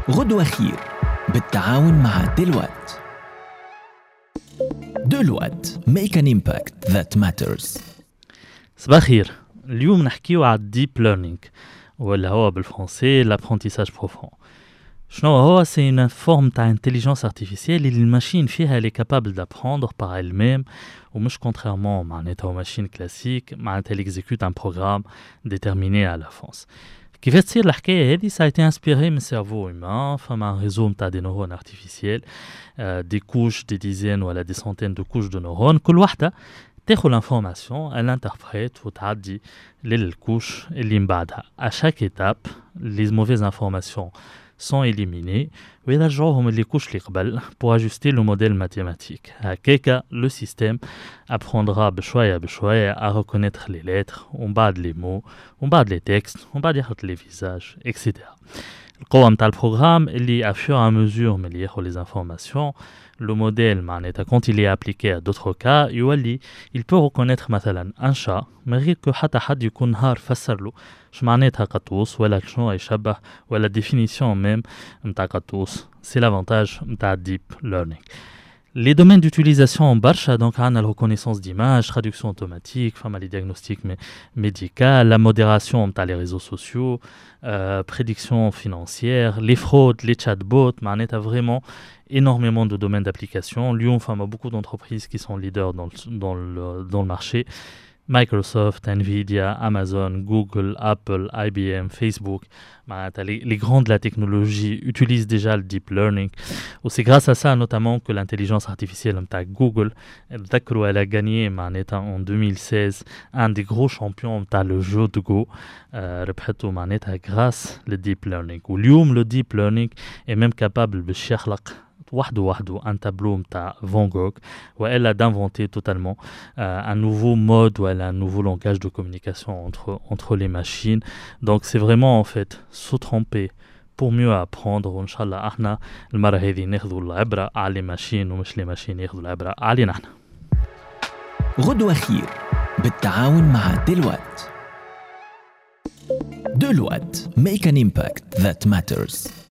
غدوة خير بالتعاون مع ديلوات. ديلوات make an impact that matters. صباح الخير. اليوم نحكيو على الديب ليرنينج واللي هو بالفرنسي l'apprentissage profond. شنو هو؟ سي une forme تاع intelligence artificielle اللي الماشين فيها اللي capable d'apprendre par elle-même ومش contrairement معناتها ماشين كلاسيك معناتها اللي exécute un programme déterminé à l'avance. كيف تصير الحكايه هذه؟ ça a été inspiré من cerveau humain فما réseau نتاع des neurones artificiels des couches des dizaines ولا des centaines de couches de neurones كل واحده تاخذ l'information elle interprète وتعدي للكوش اللي من بعدها. à chaque étape les mauvaises informations sont éliminés ويرجعوهم اللي كوش اللي قبل pour ajuster le modèle mathématique. هكاكا le système apprendra بشوية à reconnaître les lettres ومن بعد les mots ومن بعد les textes ومن بعد يحط les visages etc. القوة متاع البروغرام اللي à fur et à mesure ملي ياخذ les informations le modèle معناتها quand il est appliqué à d'autres cas يولي il peut reconnaître مثلا un chat من غير كو حتى حد يكون نهار فسر له شو معناتها قطوس ولا شنو يشبه ولا définition même متاع قطوس. c'est l'avantage متاع deep learning. Les domaines d'utilisation برشا donc عندنا la reconnaissance d'image, traduction automatique, les diagnostics médicaux, la modération متاع les réseaux sociaux, prédiction financière, les fraudes, les chatbots, معناتها vraiment énormément de domaines d'application. Lyon, beaucoup d'entreprises qui sont leaders dans le marché. Microsoft, Nvidia, Amazon, Google, Apple, IBM, Facebook, les grands de la technologie utilisent déjà le deep learning. C'est grâce à ça notamment que l'intelligence artificielle Google, elle a gagné en 2016 un des gros champions le jeu de Go, grâce au deep learning. Le deep learning est même capable de chercher وحده un tableau متاع Van Gogh وelle a d'inventer totalement un nouveau mode ou un nouveau langage de communication entre les machines. Donc c'est vraiment en fait se tromper pour mieux apprendre. وإن شاء الله احنا المرة هذه ناخذوا العبرة على les machines ومش les machines ياخذوا العبرة علينا احنا. غدوة خير بالتعاون مع ديلوات. ديلوات make an impact that matters.